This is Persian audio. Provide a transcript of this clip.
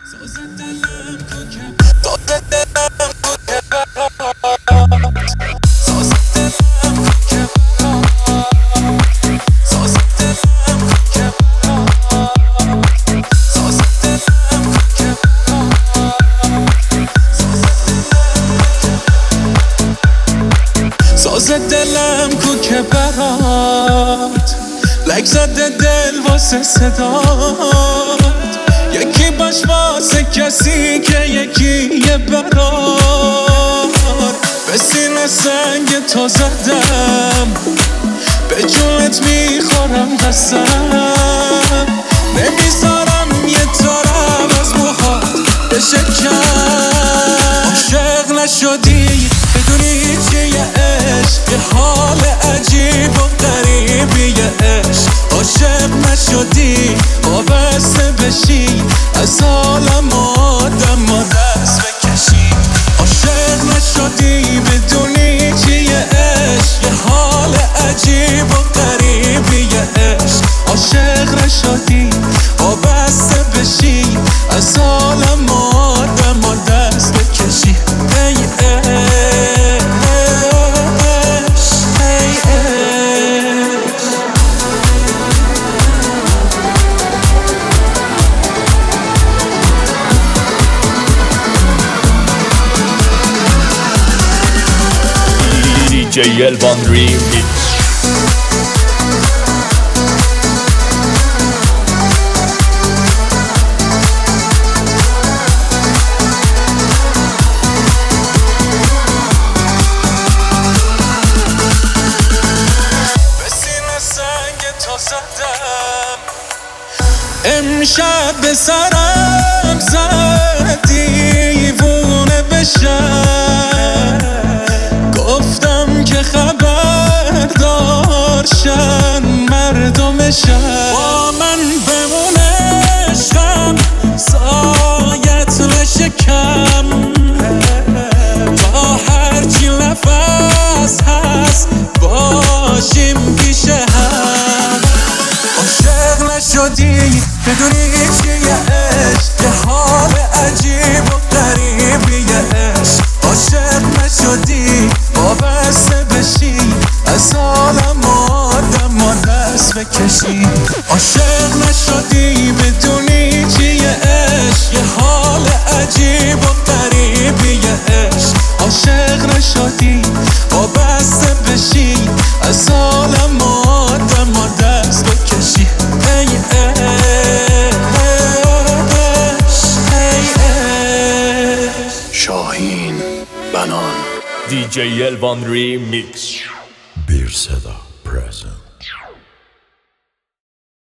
ساز دلم کو که برات لک زده دل واسه صدات، یکی باش واسه کسی که یکی یه برار. به سینه سنگ تو زدم، به جونت میخورم قسم، نمیذارم یه تارم از موهات بشکن. عاشق نشدی بدونی چیه عشق، یه حال عجیب و غریبیه عشق. عاشق نشدی وابسته بشی، از عالم آدم و دست بکشی. عاشق نشدی بدونی چیه عشق، یه حال عجیب و غریبیه عشق. عاشق نشدی وابسته بشی، از عالم آدم و دست بکشی. ای DJ Elvan Remix. امشب به سرم زد دیوونه بشم، گفتم که خبردارشن مردمشن. با من بمونه عشقم، سایت نشکم، تا هرچی نفس هست باشیم پیش هم. عاشق نشدی بدونی چیه عشق، یه حال عجیب و غریبیه عشق. عاشق نشدی وابسته بشی، از عالم آدم و دست بکشی. عاشق نشدی بدونی چیه عشق، یه حال عجیب و غریبیه عشق. عاشق نشدی وابسته بشی، از عالم آدم و دست بکشی. ای Şahin Benan. DJ Elvan Remix. Bir Seda present.